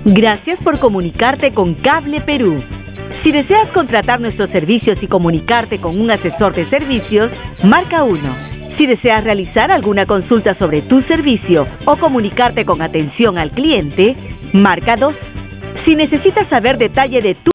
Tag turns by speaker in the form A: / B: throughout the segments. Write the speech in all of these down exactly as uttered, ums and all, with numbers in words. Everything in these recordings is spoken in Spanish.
A: Gracias por comunicarte con Cable Perú. Si deseas contratar nuestros servicios y comunicarte con un asesor de servicios, marca uno. Si deseas realizar alguna consulta sobre tu servicio o comunicarte con atención al cliente, marca dos. Si necesitas saber detalle de tu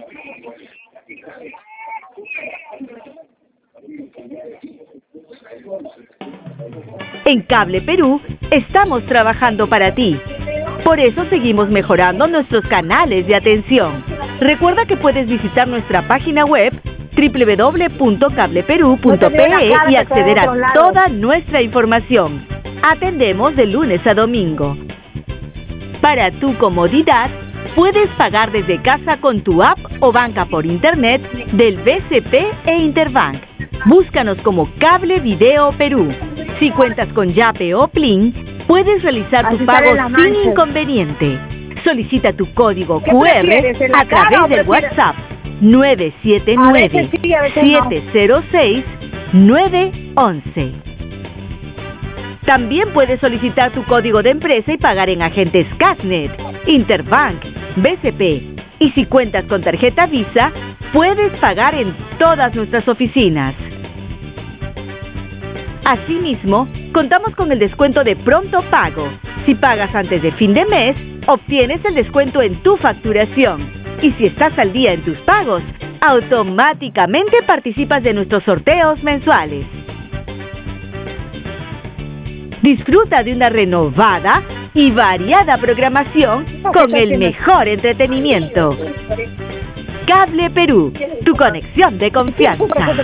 A: En Cable Perú, estamos trabajando para ti. Por eso seguimos mejorando nuestros canales de atención. Recuerda que puedes visitar nuestra página web doble u doble u doble u punto cable perú punto pe e y acceder a toda nuestra información. Atendemos de lunes a domingo. Para tu comodidad, puedes pagar desde casa con tu app o banca por internet del B C P e Interbank. Búscanos como Cable Video Perú. Si cuentas con Yape o Plin, puedes realizar tu pago sin inconveniente. Solicita tu código cu erre a través del WhatsApp nueve siete nueve, siete cero seis, nueve once. También puedes solicitar tu código de empresa y pagar en agentes Casnet, Interbank, B C P. Y si cuentas con tarjeta Visa, puedes pagar en todas nuestras oficinas. Asimismo, contamos con el descuento de pronto pago. Si pagas antes de fin de mes, obtienes el descuento en tu facturación. Y si estás al día en tus pagos, automáticamente participas de nuestros sorteos mensuales. Disfruta de una renovada y variada programación con el mejor entretenimiento. Cable Perú, tu conexión de confianza.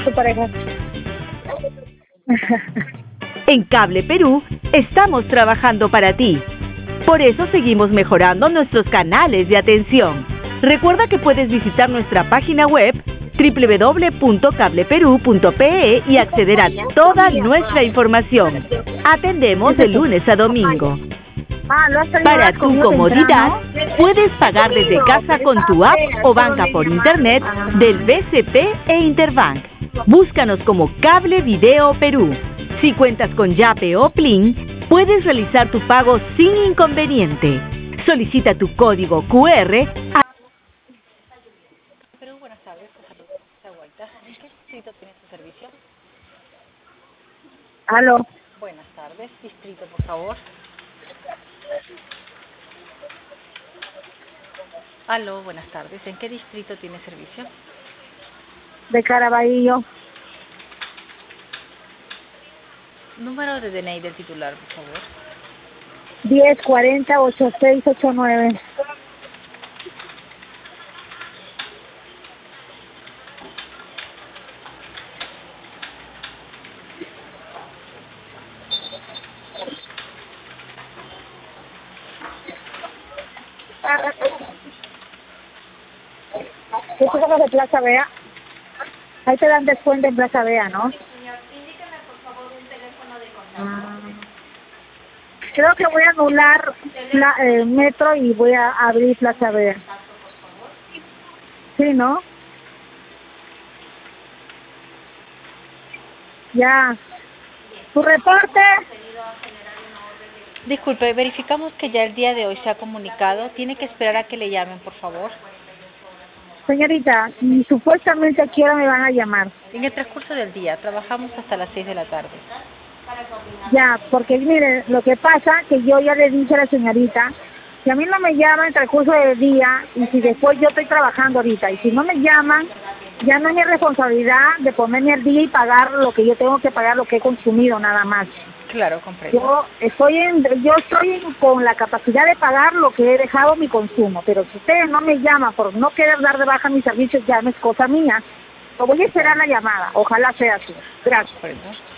A: En Cable Perú, estamos trabajando para ti. Por eso seguimos mejorando nuestros canales de atención. Recuerda que puedes visitar nuestra página web doble u doble u doble u punto cable perú punto pe e y acceder a toda nuestra información. Atendemos de lunes a domingo. Para tu comodidad, puedes pagar desde casa con tu app o banca por internet del B C P e Interbank. Búscanos como Cable Video Perú. Si cuentas con Yape o Plin, puedes realizar tu pago sin inconveniente. Solicita tu código cu erre a
B: Perú, buenas tardes. ¿En qué distrito tiene su servicio?
C: Aló.
B: Buenas tardes. Distrito, por favor. Aló, buenas tardes. ¿En qué distrito tiene servicio?
C: De Caraballo.
B: Número de D N I del titular, por favor.
C: diez cuarenta, ochenta y seis ochenta y nueve. ¿Qué cosas de Plaza Vea? Ahí te dan descuento en Plaza Vea, ¿no?
B: Sí, señor. Indíqueme, por favor, un teléfono de contacto.
C: Ah. Creo que voy a anular la, eh, Metro y voy a abrir Plaza Vea. Sí, ¿no? Ya. ¿Tu reporte?
B: Disculpe, verificamos que ya el día de hoy se ha comunicado. Tiene que esperar a que le llamen, por favor.
C: Señorita, y supuestamente a qué hora me van a llamar.
B: En el transcurso del día, trabajamos hasta las seis de la tarde.
C: Ya, porque mire, lo que pasa que yo ya le dije a la señorita que a mí no me llaman en el transcurso del día y si después yo estoy trabajando ahorita y si no me llaman, ya no es mi responsabilidad de ponerme al día y pagar lo que yo tengo que pagar, lo que he consumido nada más.
B: Claro, comprendo.
C: Yo estoy en, yo estoy con la capacidad de pagar lo que he dejado mi consumo, pero si ustedes no me llaman por no querer dar de baja mis servicios, ya no es cosa mía. Lo voy a esperar la llamada, ojalá sea así. Gracias.
B: Comprendo.